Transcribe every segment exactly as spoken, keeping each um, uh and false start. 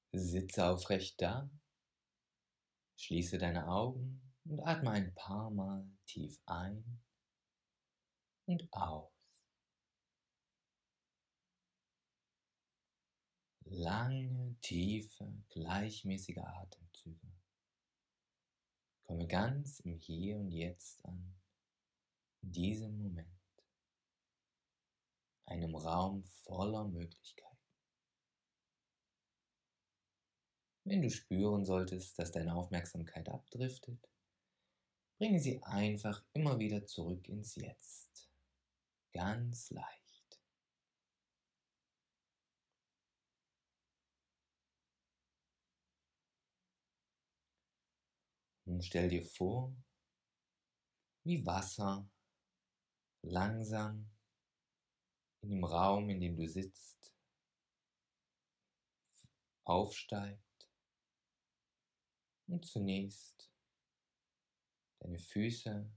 Sitze aufrecht da, schließe deine Augen und atme ein paar Mal tief ein und aus. Lange, tiefe, gleichmäßige Atemzüge. Komme ganz im Hier und Jetzt an, in diesem Moment, einem Raum voller Möglichkeiten. Wenn du spüren solltest, dass deine Aufmerksamkeit abdriftet, bringe sie einfach immer wieder zurück ins Jetzt. Ganz leicht. Nun stell dir vor, wie Wasser langsam in dem Raum, in dem du sitzt, aufsteigt und zunächst deine Füße,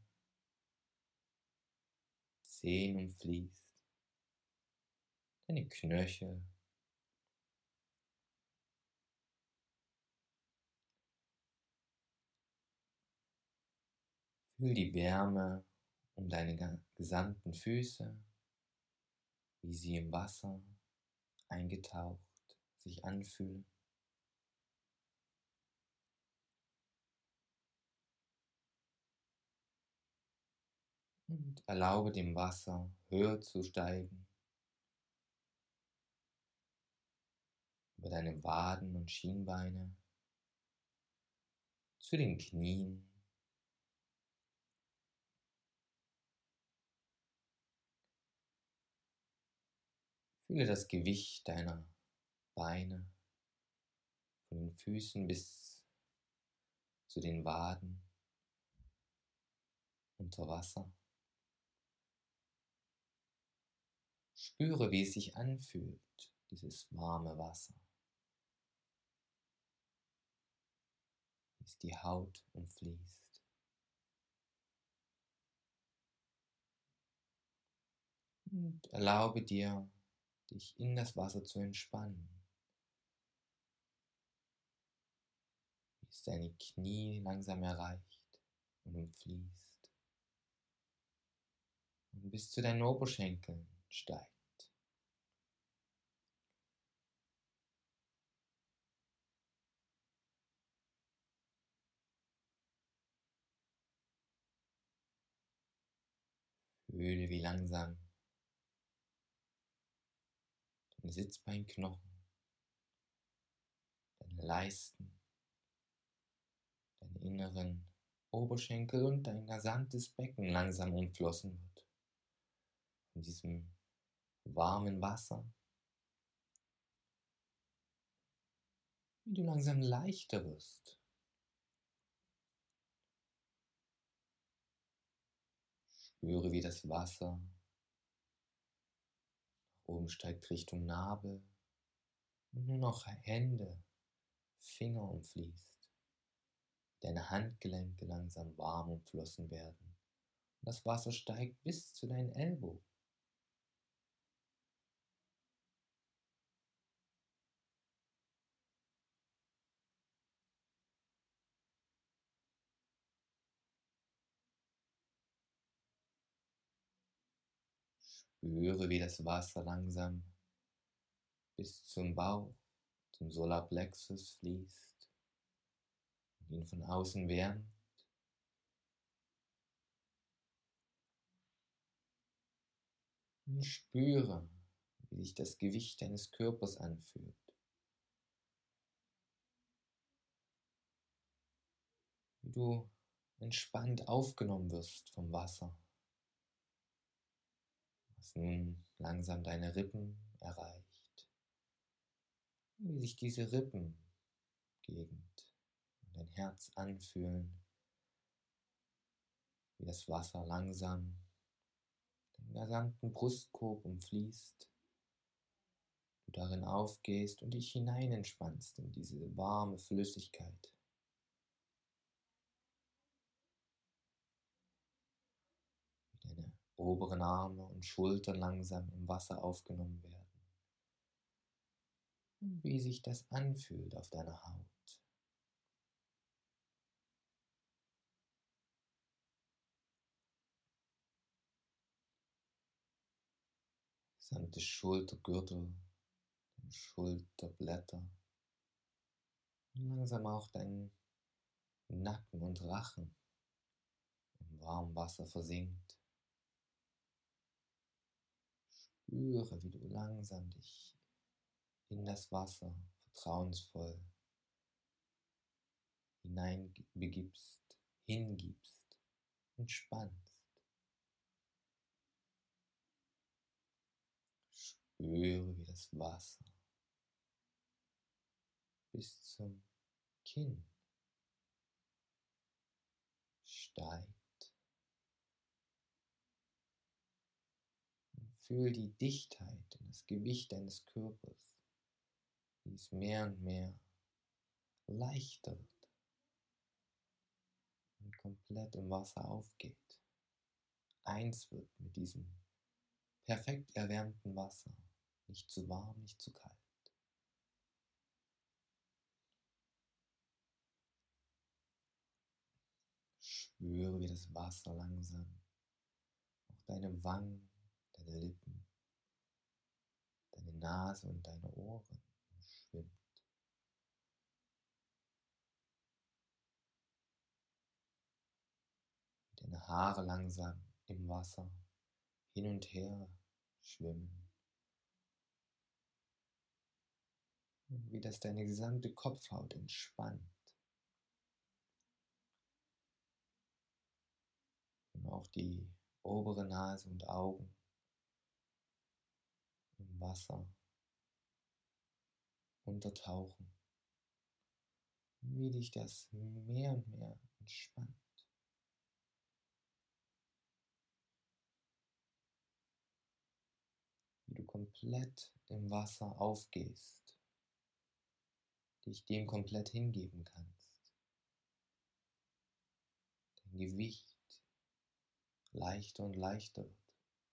Zehen umfließt, deine Knöchel, fühl die Wärme um deine gesamten Füße, wie sie im Wasser eingetaucht sich anfühlen. Und erlaube dem Wasser höher zu steigen, über deine Waden und Schienbeine, zu den Knien, fühle das Gewicht deiner Beine, von den Füßen bis zu den Waden unter Wasser. Spüre, wie es sich anfühlt, dieses warme Wasser, wie es die Haut umfließt. Und erlaube dir, dich in das Wasser zu entspannen, wie es deine Knie langsam erreicht und umfließt und bis zu deinen Oberschenkeln steigt. Fühle, wie langsam deine Sitzbeinknochen, deine Leisten, deine inneren Oberschenkel und dein gesamtes Becken langsam umflossen wird von diesem warmen Wasser, wie du langsam leichter wirst. Spüre, wie das Wasser nach oben steigt Richtung Nabel und nur noch Hände, Finger umfließt. Deine Handgelenke langsam warm umflossen werden. Und das Wasser steigt bis zu deinen Ellbogen. Spüre, wie das Wasser langsam bis zum Bauch, zum Solarplexus fließt und ihn von außen wärmt. Und spüre, wie sich das Gewicht deines Körpers anfühlt. Wie du entspannt aufgenommen wirst vom Wasser, was nun langsam deine Rippen erreicht. Wie sich diese Rippengegend und dein Herz anfühlen, wie das Wasser langsam den gesamten Brustkorb umfließt, du darin aufgehst und dich hinein entspannst in diese warme Flüssigkeit. Wie deine oberen Arme und Schultern langsam im Wasser aufgenommen werden. und wie sich das anfühlt auf deiner Haut. Gesamte Schultergürtel, Schulterblätter und langsam auch dein Nacken und Rachen im warmen Wasser versinkt. Spüre, wie du langsam dich in das Wasser vertrauensvoll hineinbegibst, hingibst, entspannst. Spüre, wie das Wasser bis zum Kinn steigt. Und fühl die Dichtheit und das Gewicht deines Körpers, wie es mehr und mehr leichter wird und komplett im Wasser aufgeht. Eins wird mit diesem perfekt erwärmten Wasser. Nicht zu warm, nicht zu kalt. Spüre, wie das Wasser langsam auch deine Wangen, deine Lippen, deine Nase und deine Ohren schwimmt. Wie deine Haare langsam im Wasser hin und her schwimmen. Und wie das deine gesamte Kopfhaut entspannt. Und auch die obere Nase und Augen im Wasser untertauchen. Und wie dich das mehr und mehr entspannt. Wie du komplett im Wasser aufgehst, dich dem komplett hingeben kannst. Dein Gewicht leichter und leichter wird.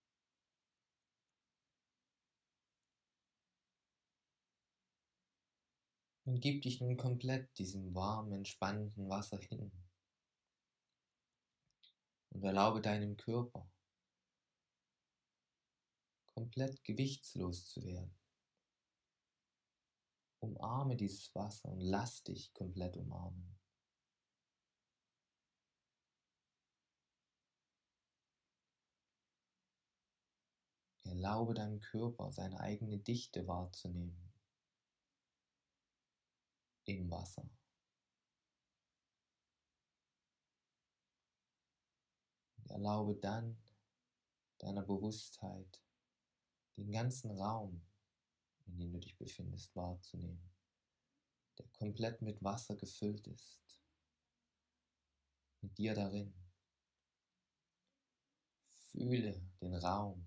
Und gib dich nun komplett diesem warmen, entspannten Wasser hin. Und erlaube deinem Körper, komplett gewichtslos zu werden. Umarme dieses Wasser und lass dich komplett umarmen. Erlaube deinem Körper, seine eigene Dichte wahrzunehmen im Wasser. Und erlaube dann deiner Bewusstheit, den ganzen Raum, in dem du dich befindest, wahrzunehmen, der komplett mit Wasser gefüllt ist, mit dir darin. Fühle den Raum,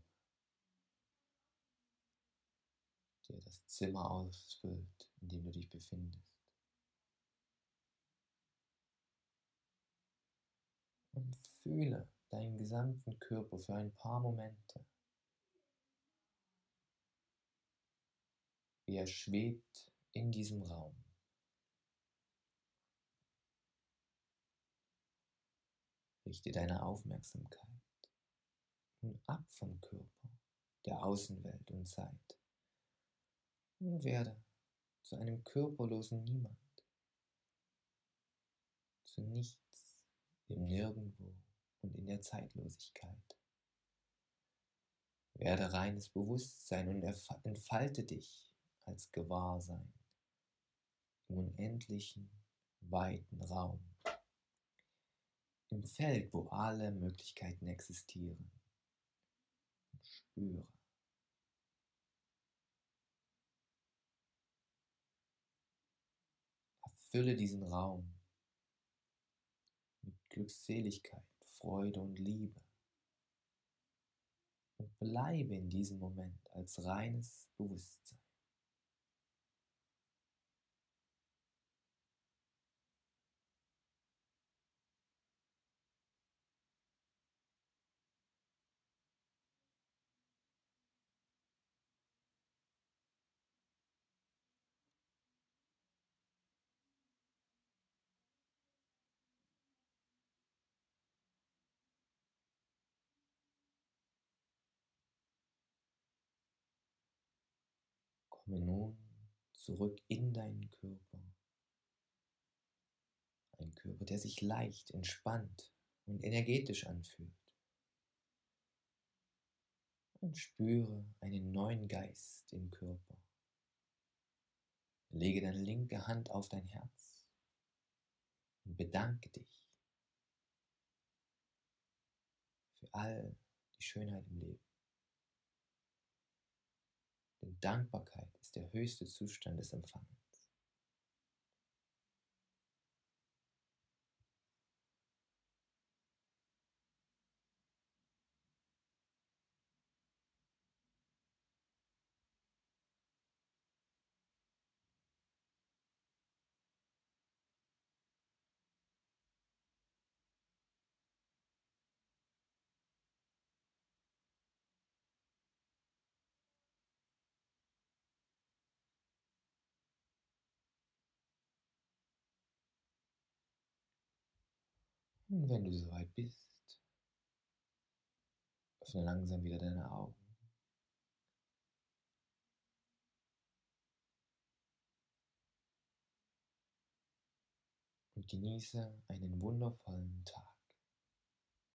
der das Zimmer ausfüllt, in dem du dich befindest. Und fühle deinen gesamten Körper für ein paar Momente, wie er schwebt in diesem Raum. Richte deine Aufmerksamkeit nun ab vom Körper, der Außenwelt und Zeit und werde zu einem körperlosen Niemand, zu nichts, im Nirgendwo und in der Zeitlosigkeit. Werde reines Bewusstsein und entfalte dich als Gewahrsein im unendlichen, weiten Raum, im Feld, wo alle Möglichkeiten existieren. Und spüre. Erfülle diesen Raum mit Glückseligkeit, Freude und Liebe. Und bleibe in diesem Moment als reines Bewusstsein. Komme nun zurück in deinen Körper. Ein Körper, der sich leicht, entspannt und energetisch anfühlt. Und spüre einen neuen Geist im Körper. Lege deine linke Hand auf dein Herz und bedanke dich für all die Schönheit im Leben. Denn Dankbarkeit ist der höchste Zustand des Empfangens. Und wenn du soweit bist, öffne langsam wieder deine Augen. Und genieße einen wundervollen Tag.